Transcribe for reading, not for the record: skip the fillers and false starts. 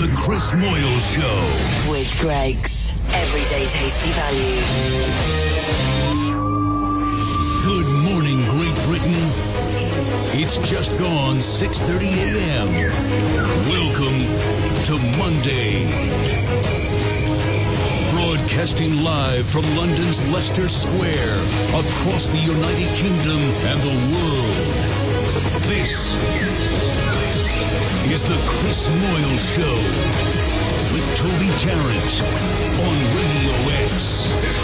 The Chris Moyle Show. With Greggs. Everyday tasty value. Good morning, Great Britain. It's just gone 6:30 a.m. Welcome to Monday. Broadcasting live from London's Leicester Square, across the United Kingdom and the world. This is the Chris Moyle Show with Toby Tarrant on Radio X.